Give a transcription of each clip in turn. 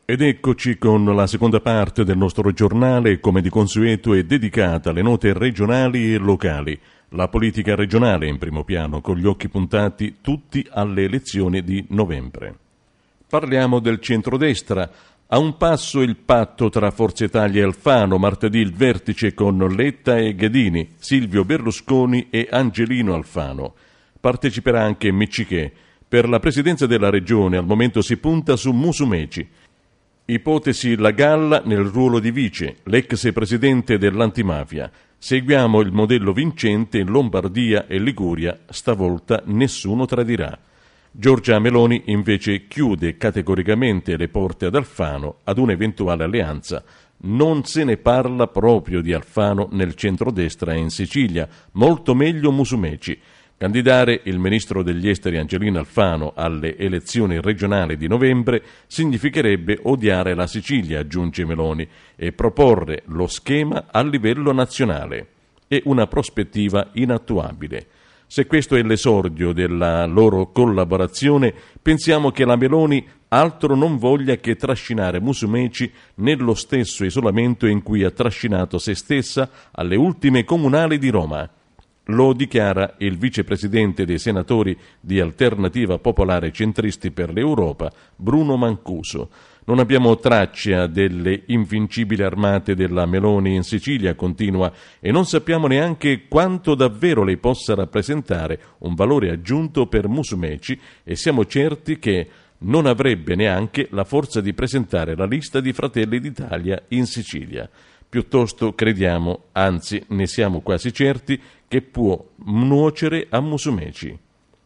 Ed eccoci con la seconda parte del nostro giornale, come di consueto è dedicata alle note regionali e locali. La politica regionale in primo piano, con gli occhi puntati tutti alle elezioni di novembre. Parliamo del centrodestra. A un passo il patto tra Forza Italia e Alfano, martedì il vertice con Letta e Ghedini, Silvio Berlusconi e Angelino Alfano. Parteciperà anche Miccichè. Per la presidenza della regione al momento si punta su Musumeci. Ipotesi La Galla nel ruolo di vice, l'ex presidente dell'antimafia. Seguiamo il modello vincente in Lombardia e Liguria, stavolta nessuno tradirà. Giorgia Meloni invece chiude categoricamente le porte ad Alfano ad un'eventuale alleanza. Non se ne parla proprio di Alfano nel centrodestra e in Sicilia, molto meglio Musumeci. Candidare il ministro degli esteri Angelino Alfano alle elezioni regionali di novembre significherebbe odiare la Sicilia, aggiunge Meloni, e proporre lo schema a livello nazionale. È una prospettiva inattuabile. Se questo è l'esordio della loro collaborazione, pensiamo che la Meloni altro non voglia che trascinare Musumeci nello stesso isolamento in cui ha trascinato se stessa alle ultime comunali di Roma. Lo dichiara il vicepresidente dei senatori di Alternativa Popolare Centristi per l'Europa, Bruno Mancuso. Non abbiamo traccia delle invincibili armate della Meloni in Sicilia, continua, e non sappiamo neanche quanto davvero lei possa rappresentare un valore aggiunto per Musumeci e siamo certi che non avrebbe neanche la forza di presentare la lista di Fratelli d'Italia in Sicilia. Piuttosto crediamo, anzi ne siamo quasi certi, che può nuocere a Musumeci.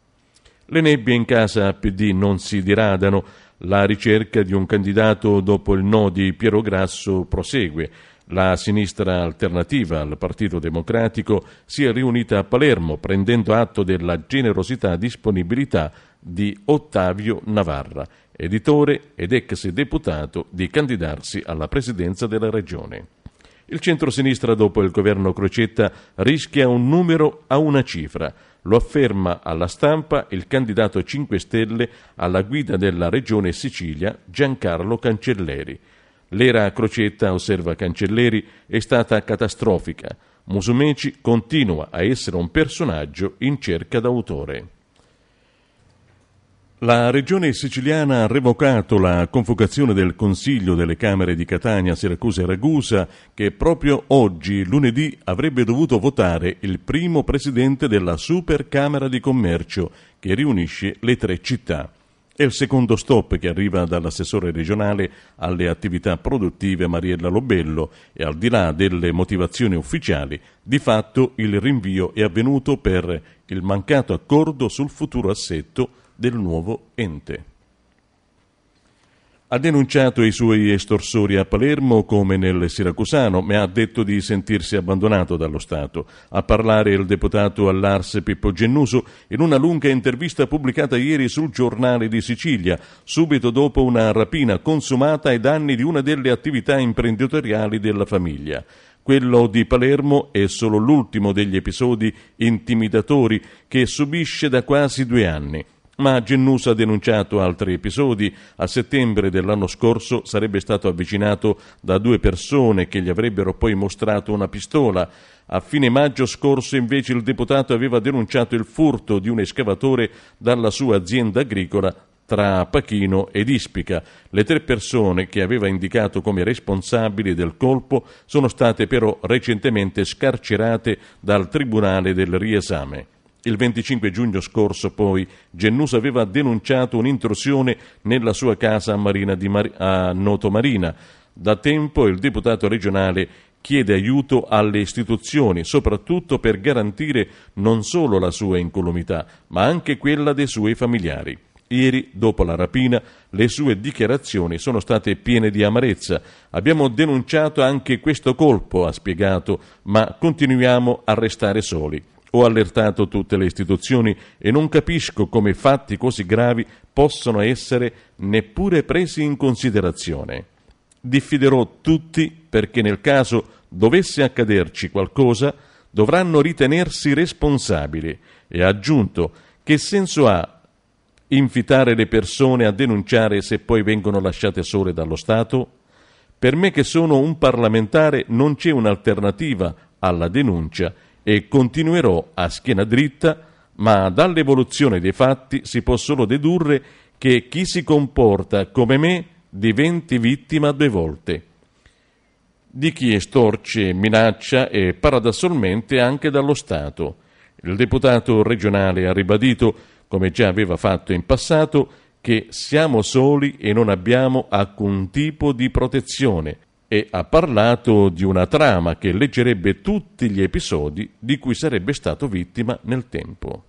Le nebbie in casa PD non si diradano, la ricerca di un candidato dopo il no di Piero Grasso prosegue. La sinistra alternativa al Partito Democratico si è riunita a Palermo prendendo atto della generosità e disponibilità di Ottavio Navarra, editore ed ex deputato, di candidarsi alla presidenza della regione. Il centrosinistra dopo il governo Crocetta rischia un numero a una cifra. Lo afferma alla Stampa il candidato 5 Stelle alla guida della regione Sicilia, Giancarlo Cancelleri. L'era Crocetta, osserva Cancelleri, è stata catastrofica. Musumeci continua a essere un personaggio in cerca d'autore. La regione siciliana ha revocato la convocazione del Consiglio delle Camere di Catania, Siracusa e Ragusa, che proprio oggi, lunedì, avrebbe dovuto votare il primo presidente della Super Camera di Commercio, che riunisce le tre città. È il secondo stop che arriva dall'assessore regionale alle attività produttive Mariella Lobello e, al di là delle motivazioni ufficiali, di fatto il rinvio è avvenuto per il mancato accordo sul futuro assetto del nuovo ente. Ha denunciato i suoi estorsori a Palermo come nel siracusano, ma ha detto di sentirsi abbandonato dallo Stato. A parlare il deputato all'Ars Pippo Gennuso in una lunga intervista pubblicata ieri sul Giornale di Sicilia, subito dopo una rapina consumata ai danni di una delle attività imprenditoriali della famiglia. Quello di Palermo è solo l'ultimo degli episodi intimidatori che subisce da quasi 2 anni. Ma Gennuso ha denunciato altri episodi. A settembre dell'anno scorso sarebbe stato avvicinato da 2 persone che gli avrebbero poi mostrato una pistola. A fine maggio scorso invece il deputato aveva denunciato il furto di un escavatore dalla sua azienda agricola tra Pachino ed Ispica. Le 3 persone che aveva indicato come responsabili del colpo sono state però recentemente scarcerate dal Tribunale del Riesame. Il 25 giugno scorso, poi, Gennuso aveva denunciato un'intrusione nella sua casa a Noto Marina. Da tempo il deputato regionale chiede aiuto alle istituzioni, soprattutto per garantire non solo la sua incolumità, ma anche quella dei suoi familiari. Ieri, dopo la rapina, le sue dichiarazioni sono state piene di amarezza. Abbiamo denunciato anche questo colpo, ha spiegato, ma continuiamo a restare soli. Ho allertato tutte le istituzioni e non capisco come fatti così gravi possono essere neppure presi in considerazione. Diffiderò tutti perché nel caso dovesse accaderci qualcosa dovranno ritenersi responsabili, e ha aggiunto: che senso ha Invitare le persone a denunciare se poi vengono lasciate sole dallo Stato? Per me che sono un parlamentare non c'è un'alternativa alla denuncia e continuerò a schiena dritta, ma dall'evoluzione dei fatti si può solo dedurre che chi si comporta come me diventi vittima 2 volte. Di chi estorce, minaccia e paradossalmente anche dallo Stato. Il deputato regionale ha ribadito, come già aveva fatto in passato, che siamo soli e non abbiamo alcun tipo di protezione e ha parlato di una trama che leggerebbe tutti gli episodi di cui sarebbe stato vittima nel tempo.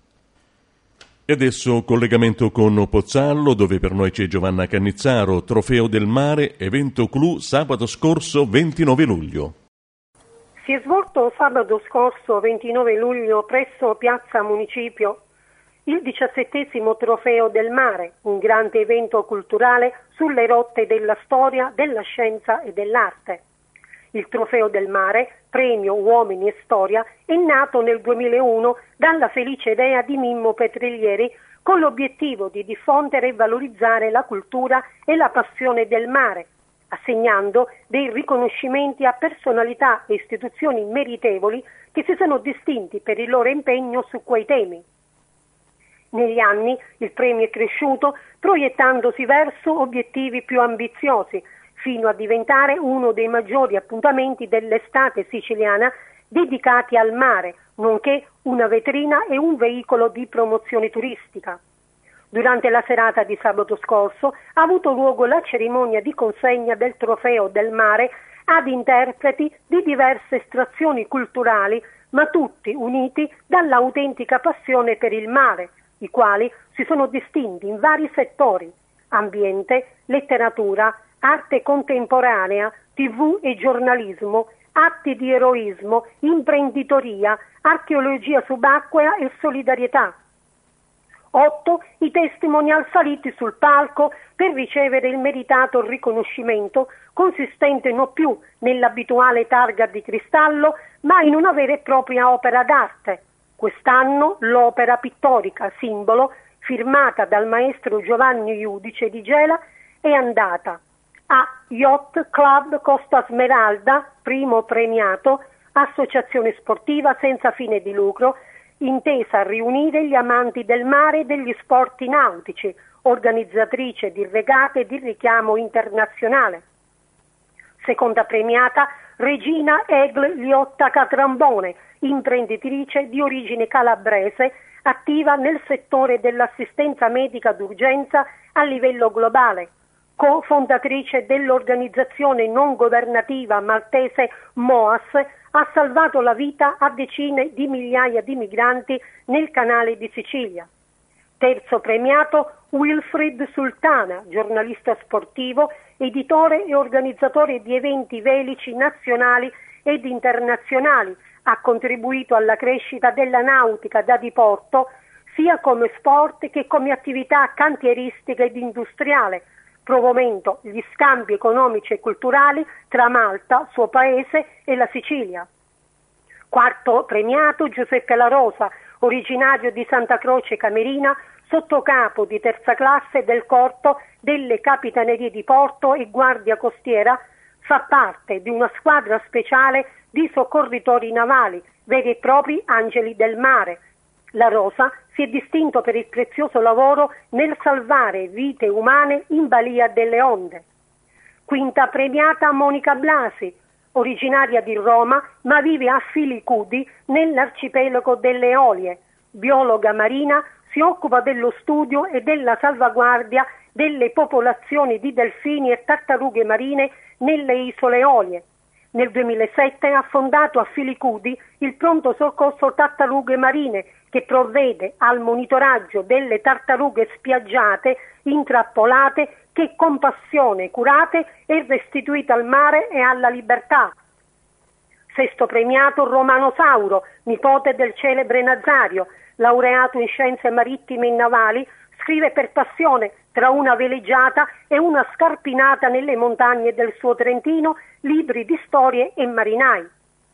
E adesso collegamento con Pozzallo, dove per noi c'è Giovanna Cannizzaro, Trofeo del Mare, evento clou sabato scorso 29 luglio. Si è svolto sabato scorso 29 luglio presso Piazza Municipio il 17° Trofeo del Mare, un grande evento culturale sulle rotte della storia, della scienza e dell'arte. Il Trofeo del Mare, premio Uomini e Storia, è nato nel 2001 dalla felice idea di Mimmo Petriglieri con l'obiettivo di diffondere e valorizzare la cultura e la passione del mare, assegnando dei riconoscimenti a personalità e istituzioni meritevoli che si sono distinti per il loro impegno su quei temi. Negli anni il premio è cresciuto proiettandosi verso obiettivi più ambiziosi, fino a diventare uno dei maggiori appuntamenti dell'estate siciliana dedicati al mare, nonché una vetrina e un veicolo di promozione turistica. Durante la serata di sabato scorso ha avuto luogo la cerimonia di consegna del Trofeo del Mare ad interpreti di diverse estrazioni culturali, ma tutti uniti dall'autentica passione per il mare, i quali si sono distinti in vari settori: ambiente, letteratura, arte contemporanea, TV e giornalismo, atti di eroismo, imprenditoria, archeologia subacquea e solidarietà. 8 i testimonial saliti sul palco per ricevere il meritato riconoscimento, consistente non più nell'abituale targa di cristallo, ma in una vera e propria opera d'arte. Quest'anno l'opera pittorica Simbolo, firmata dal maestro Giovanni Iudice di Gela, è andata a Yacht Club Costa Smeralda, primo premiato, associazione sportiva senza fine di lucro, intesa a riunire gli amanti del mare e degli sport nautici, organizzatrice di regate di richiamo internazionale. Seconda premiata Regina Egl Liotta Catrambone, imprenditrice di origine calabrese, attiva nel settore dell'assistenza medica d'urgenza a livello globale, cofondatrice dell'organizzazione non governativa maltese MOAS, ha salvato la vita a decine di migliaia di migranti nel canale di Sicilia. Terzo premiato Wilfried Sultana, giornalista sportivo, editore e organizzatore di eventi velici nazionali ed internazionali, ha contribuito alla crescita della nautica da diporto sia come sport che come attività cantieristica ed industriale, promuovendo gli scambi economici e culturali tra Malta, suo paese, e la Sicilia. Quarto premiato Giuseppe La Rosa, originario di Santa Croce Camerina, sottocapo di terza classe del Corpo delle Capitanerie di Porto e Guardia Costiera, fa parte di una squadra speciale di soccorritori navali, veri e propri angeli del mare. La Rosa si è distinto per il prezioso lavoro nel salvare vite umane in balia delle onde. Quinta premiata Monica Blasi, originaria di Roma ma vive a Filicudi nell'arcipelago delle Eolie. Biologa marina, si occupa dello studio e della salvaguardia delle popolazioni di delfini e tartarughe marine nelle isole Eolie. Nel 2007 ha fondato a Filicudi il pronto soccorso tartarughe marine, che provvede al monitoraggio delle tartarughe spiaggiate, intrappolate, che con passione curate e restituite al mare e alla libertà. Sesto premiato Romano Sauro, nipote del celebre Nazario, laureato in scienze marittime e navali, scrive per passione, tra una veleggiata e una scarpinata nelle montagne del suo Trentino, libri di storie e marinai.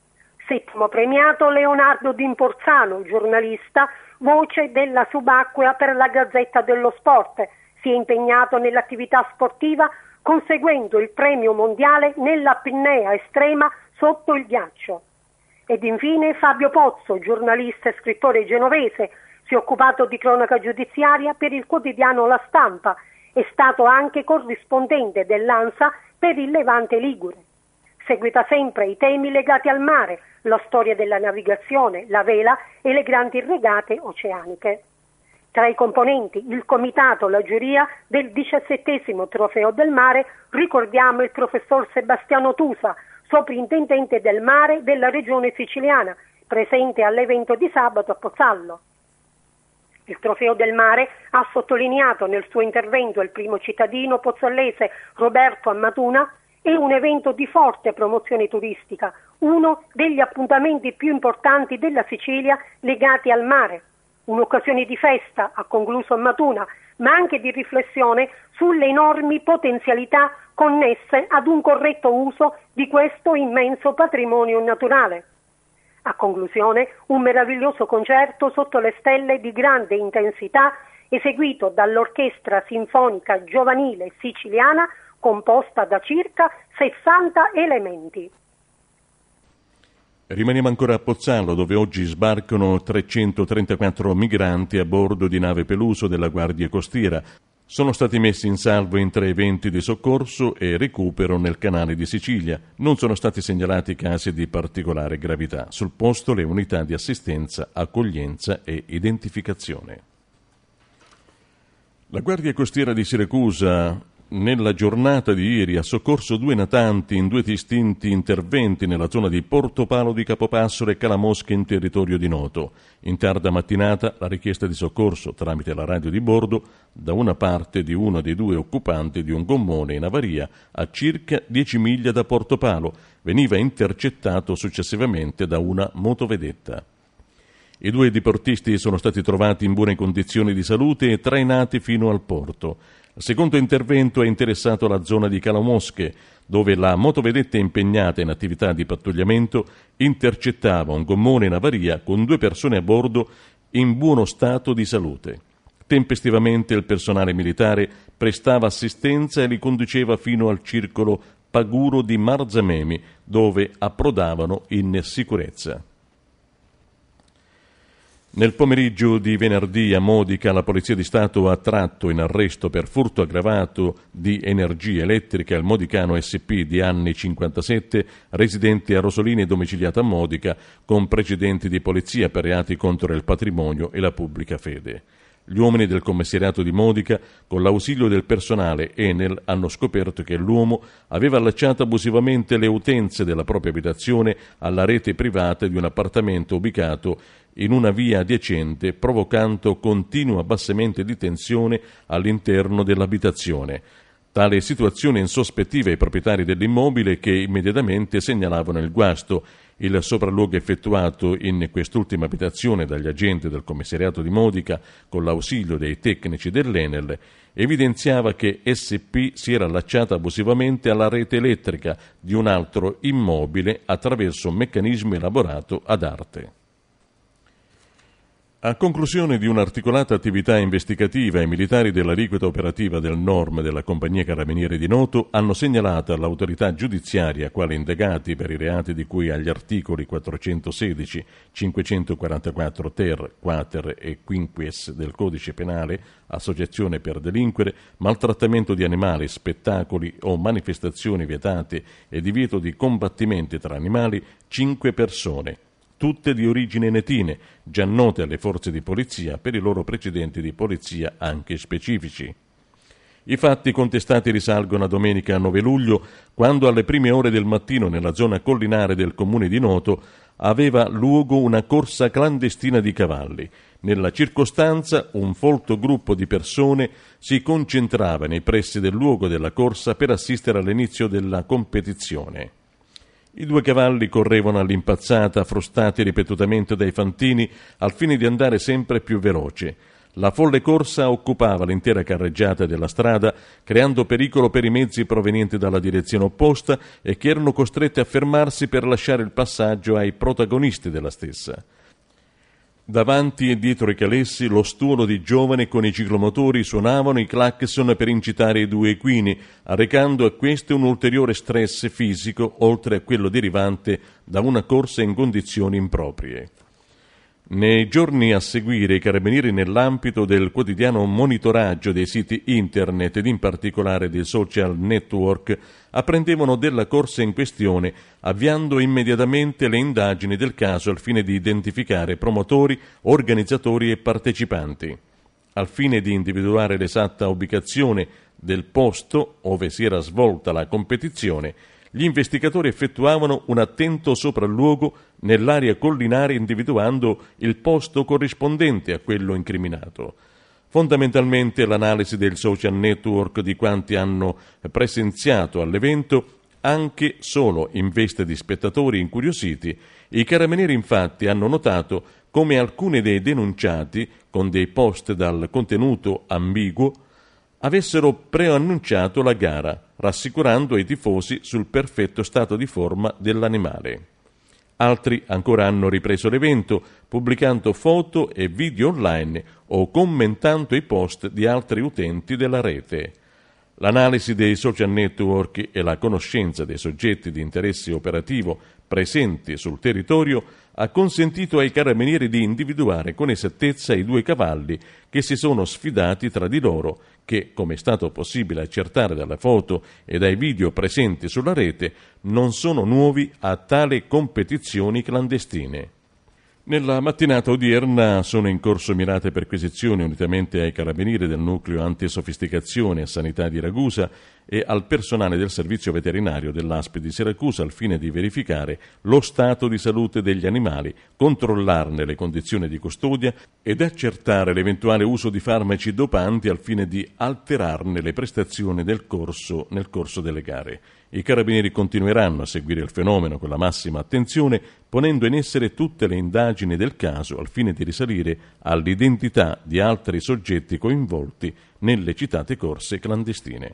Settimo premiato Leonardo D'Imporzano, giornalista, voce della subacquea per la Gazzetta dello Sport. Si è impegnato nell'attività sportiva conseguendo il premio mondiale nell'apnea estrema sotto il ghiaccio. Ed infine Fabio Pozzo, giornalista e scrittore genovese, si è occupato di cronaca giudiziaria per il quotidiano La Stampa, è stato anche corrispondente dell'ANSA per il Levante Ligure. Seguita sempre i temi legati al mare, la storia della navigazione, la vela e le grandi regate oceaniche. Tra i componenti il comitato, la giuria del 17° Trofeo del Mare, ricordiamo il professor Sebastiano Tusa, soprintendente del mare della regione siciliana, presente all'evento di sabato a Pozzallo. Il Trofeo del Mare ha sottolineato nel suo intervento il primo cittadino pozzallese Roberto Ammatuna, è un evento di forte promozione turistica, uno degli appuntamenti più importanti della Sicilia legati al mare. Un'occasione di festa, ha concluso Ammatuna, ma anche di riflessione sulle enormi potenzialità connesse ad un corretto uso di questo immenso patrimonio naturale. A conclusione, un meraviglioso concerto sotto le stelle di grande intensità, eseguito dall'Orchestra Sinfonica Giovanile Siciliana, composta da circa 60 elementi. Rimaniamo ancora a Pozzallo, dove oggi sbarcano 334 migranti a bordo di nave Peluso della Guardia Costiera. Sono stati messi in salvo in 3 eventi di soccorso e recupero nel canale di Sicilia. Non sono stati segnalati casi di particolare gravità. Sul posto le unità di assistenza, accoglienza e identificazione. La Guardia Costiera di Siracusa nella giornata di ieri ha soccorso 2 natanti in 2 distinti interventi nella zona di Portopalo di Capopassoro e Calamosche in territorio di Noto. In tarda mattinata la richiesta di soccorso tramite la radio di bordo da una parte di uno dei 2 occupanti di un gommone in avaria a circa 10 miglia da Portopalo veniva intercettato successivamente da una motovedetta. I 2 diportisti sono stati trovati in buone condizioni di salute e trainati fino al porto. Il secondo intervento ha interessato la zona di Calamosche, dove la motovedetta impegnata in attività di pattugliamento intercettava un gommone in avaria con 2 persone a bordo in buono stato di salute. Tempestivamente il personale militare prestava assistenza e li conduceva fino al circolo Paguro di Marzamemi, dove approdavano in sicurezza. Nel pomeriggio di venerdì a Modica la Polizia di Stato ha tratto in arresto per furto aggravato di energia elettrica il modicano SP di anni 57, residente a Rosolini e domiciliato a Modica, con precedenti di polizia per reati contro il patrimonio e la pubblica fede. Gli uomini del commissariato di Modica, con l'ausilio del personale Enel, hanno scoperto che l'uomo aveva allacciato abusivamente le utenze della propria abitazione alla rete privata di un appartamento ubicato in una via adiacente, provocando continui abbassamenti di tensione all'interno dell'abitazione. Tale situazione insospettiva i proprietari dell'immobile, che immediatamente segnalavano il guasto. Il sopralluogo effettuato in quest'ultima abitazione dagli agenti del commissariato di Modica con l'ausilio dei tecnici dell'Enel evidenziava che SP si era allacciata abusivamente alla rete elettrica di un altro immobile attraverso un meccanismo elaborato ad arte. A conclusione di un'articolata attività investigativa, i militari dell'aliquota operativa del NORM della Compagnia Carabinieri di Noto hanno segnalato all'autorità giudiziaria, quali indagati per i reati di cui agli articoli 416, 544 ter, quater e quinquies del Codice Penale, associazione per delinquere, maltrattamento di animali, spettacoli o manifestazioni vietate e divieto di combattimenti tra animali, 5 persone, tutte di origine netine, già note alle forze di polizia per i loro precedenti di polizia anche specifici. I fatti contestati risalgono a domenica 9 luglio, quando alle prime ore del mattino nella zona collinare del comune di Noto aveva luogo una corsa clandestina di cavalli. Nella circostanza un folto gruppo di persone si concentrava nei pressi del luogo della corsa per assistere all'inizio della competizione. I 2 cavalli correvano all'impazzata, frustati ripetutamente dai fantini, al fine di andare sempre più veloce. La folle corsa occupava l'intera carreggiata della strada, creando pericolo per i mezzi provenienti dalla direzione opposta e che erano costretti a fermarsi per lasciare il passaggio ai protagonisti della stessa. Davanti e dietro i calessi, lo stuolo di giovani con i ciclomotori suonavano i clacson per incitare i due equini, arrecando a questi un ulteriore stress fisico, oltre a quello derivante da una corsa in condizioni improprie. Nei giorni a seguire, i carabinieri, nell'ambito del quotidiano monitoraggio dei siti internet ed in particolare dei social network, apprendevano della corsa in questione, avviando immediatamente le indagini del caso al fine di identificare promotori, organizzatori e partecipanti. Al fine di individuare l'esatta ubicazione del posto ove si era svolta la competizione, gli investigatori effettuavano un attento sopralluogo nell'area collinare, individuando il posto corrispondente a quello incriminato. Fondamentalmente l'analisi del social network di quanti hanno presenziato all'evento, anche solo in veste di spettatori incuriositi. I carabinieri infatti hanno notato come alcuni dei denunciati, con dei post dal contenuto ambiguo, avessero preannunciato la gara, rassicurando i tifosi sul perfetto stato di forma dell'animale. Altri ancora hanno ripreso l'evento, pubblicando foto e video online o commentando i post di altri utenti della rete. L'analisi dei social network e la conoscenza dei soggetti di interesse operativo presenti sul territorio ha consentito ai carabinieri di individuare con esattezza i due cavalli che si sono sfidati tra di loro, che, come è stato possibile accertare dalle foto e dai video presenti sulla rete, non sono nuovi a tali competizioni clandestine. Nella mattinata odierna sono in corso mirate perquisizioni unitamente ai carabinieri del nucleo antisofisticazione e sanità di Ragusa e al personale del servizio veterinario dell'ASP di Siracusa al fine di verificare lo stato di salute degli animali, controllarne le condizioni di custodia ed accertare l'eventuale uso di farmaci dopanti al fine di alterarne le prestazioni nel corso delle gare. I carabinieri continueranno a seguire il fenomeno con la massima attenzione, ponendo in essere tutte le indagini del caso al fine di risalire all'identità di altri soggetti coinvolti nelle citate corse clandestine.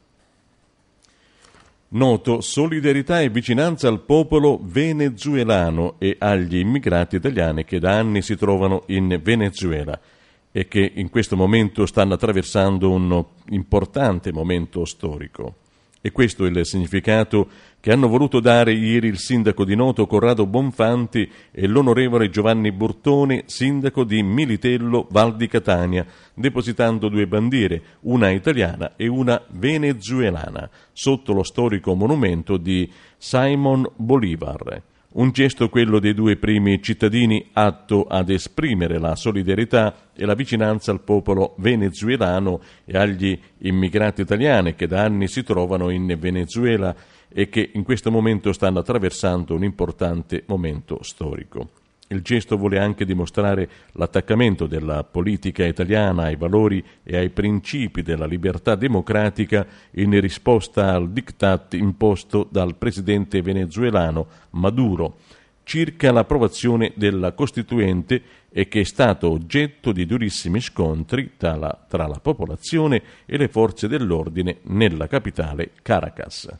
Noto solidarietà e vicinanza al popolo venezuelano e agli immigrati italiani che da anni si trovano in Venezuela e che in questo momento stanno attraversando un importante momento storico. E questo è il significato che hanno voluto dare ieri il sindaco di Noto Corrado Bonfanti e l'onorevole Giovanni Burtone, sindaco di Militello Val di Catania, depositando due bandiere, una italiana e una venezuelana, sotto lo storico monumento di Simón Bolívar. Un gesto, quello dei due primi cittadini, atto ad esprimere la solidarietà e la vicinanza al popolo venezuelano e agli immigrati italiani che da anni si trovano in Venezuela e che in questo momento stanno attraversando un importante momento storico. Il gesto vuole anche dimostrare l'attaccamento della politica italiana ai valori e ai principi della libertà democratica in risposta al diktat imposto dal presidente venezuelano Maduro circa l'approvazione della Costituente e che è stato oggetto di durissimi scontri tra la popolazione e le forze dell'ordine nella capitale Caracas.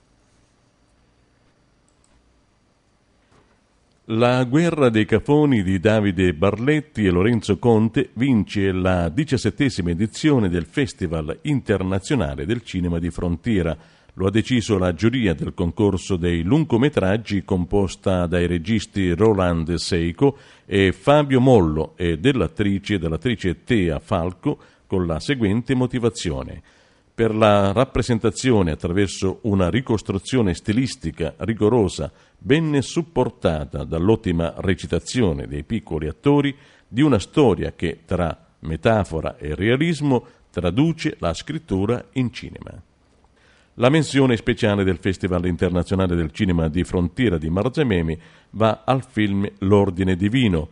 La guerra dei cafoni di Davide Barletti e Lorenzo Conte vince la 17ª edizione del Festival internazionale del cinema di frontiera. Lo ha deciso la giuria del concorso dei lungometraggi composta dai registi Roland Seiko e Fabio Mollo e dell'attrice Tea Falco con la seguente motivazione. Per la rappresentazione attraverso una ricostruzione stilistica rigorosa, ben supportata dall'ottima recitazione dei piccoli attori, di una storia che tra metafora e realismo traduce la scrittura in cinema. La menzione speciale del Festival internazionale del cinema di frontiera di Marzamemi va al film L'Ordine Divino,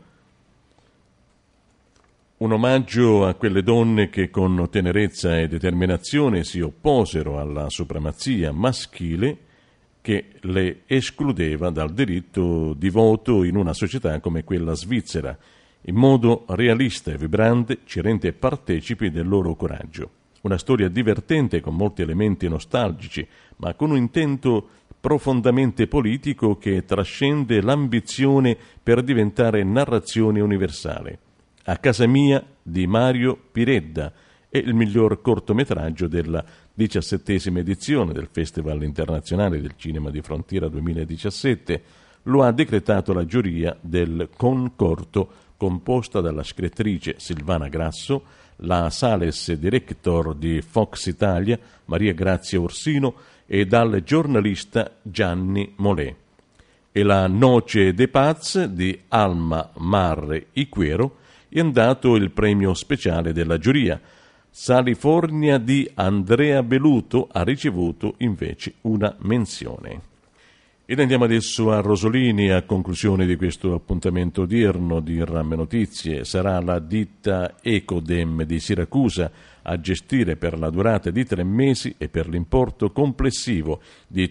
un omaggio a quelle donne che con tenerezza e determinazione si opposero alla supremazia maschile che le escludeva dal diritto di voto in una società come quella svizzera. in modo realista e vibrante ci rende partecipi del loro coraggio. Una storia divertente con molti elementi nostalgici, ma con un intento profondamente politico che trascende l'ambizione per diventare narrazione universale. A casa mia di Mario Piredda è il miglior cortometraggio della 17ª edizione del Festival Internazionale del Cinema di Frontiera 2017. Lo ha decretato la giuria del Concorto, composta dalla scrittrice Silvana Grasso, la Sales Director di Fox Italia, Maria Grazia Orsino, e dal giornalista Gianni Molè. E la Noce de Paz di Alma Marre Iquero è andato il premio speciale della giuria. Salifornia di Andrea Beluto ha ricevuto invece una menzione. Ed andiamo adesso a Rosolini. A conclusione di questo appuntamento odierno di Ramme Notizie sarà la ditta Ecodem di Siracusa a gestire per la durata di 3 mesi e per l'importo complessivo di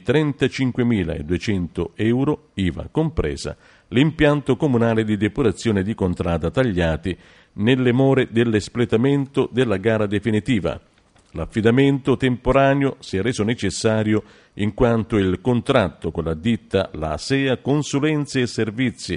35.200 euro, IVA compresa, l'impianto comunale di depurazione di Contrada Tagliati nelle more dell'espletamento della gara definitiva. L'affidamento temporaneo si è reso necessario in quanto il contratto con la ditta La SEA Consulenze e Servizi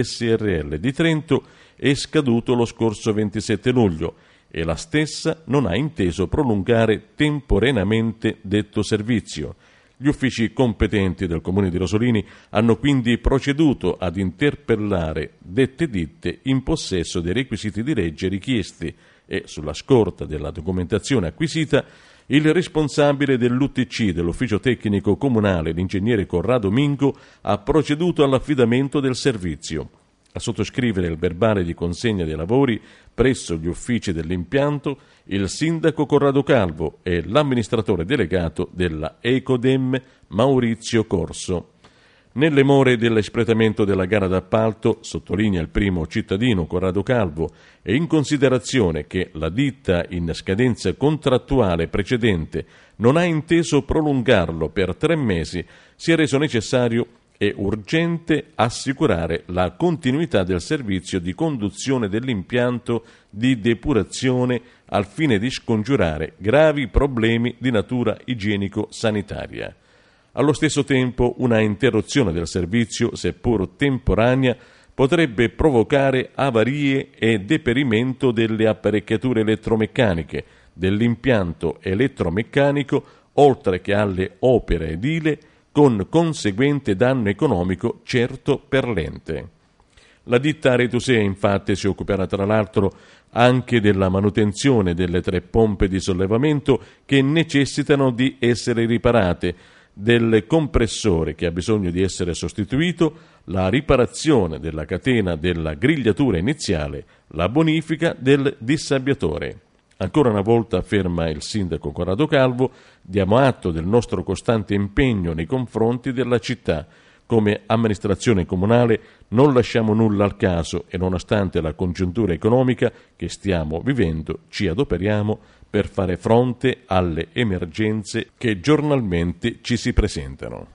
SRL di Trento è scaduto lo scorso 27 luglio e la stessa non ha inteso prolungare temporaneamente detto servizio. Gli uffici competenti del Comune di Rosolini hanno quindi proceduto ad interpellare dette ditte in possesso dei requisiti di legge richiesti e, sulla scorta della documentazione acquisita, il responsabile dell'UTC dell'ufficio tecnico comunale, l'ingegnere Corrado Mingo, ha proceduto all'affidamento del servizio. A sottoscrivere il verbale di consegna dei lavori presso gli uffici dell'impianto il sindaco Corrado Calvo e l'amministratore delegato della Ecodem Maurizio Corso. Nelle more dell'espletamento della gara d'appalto, sottolinea il primo cittadino Corrado Calvo, e in considerazione che la ditta in scadenza contrattuale precedente non ha inteso prolungarlo per 3 mesi, si è reso necessario e urgente assicurare la continuità del servizio di conduzione dell'impianto di depurazione al fine di scongiurare gravi problemi di natura igienico-sanitaria. Allo stesso tempo, una interruzione del servizio, seppur temporanea, potrebbe provocare avarie e deperimento delle apparecchiature elettromeccaniche, dell'impianto elettromeccanico, oltre che alle opere edile, con conseguente danno economico certo per l'ente. La ditta Retusea infatti si occuperà tra l'altro anche della manutenzione delle 3 pompe di sollevamento che necessitano di essere riparate, del compressore che ha bisogno di essere sostituito, la riparazione della catena della grigliatura iniziale, la bonifica del dissabbiatore. Ancora una volta, afferma il sindaco Corrado Calvo, diamo atto del nostro costante impegno nei confronti della città. Come amministrazione comunale non lasciamo nulla al caso e, nonostante la congiuntura economica che stiamo vivendo, ci adoperiamo per fare fronte alle emergenze che giornalmente ci si presentano.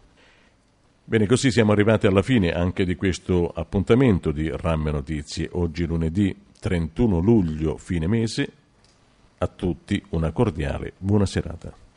Bene, così siamo arrivati alla fine anche di questo appuntamento di Ramme Notizie. Oggi lunedì 31 luglio, fine mese. A tutti una cordiale buona serata.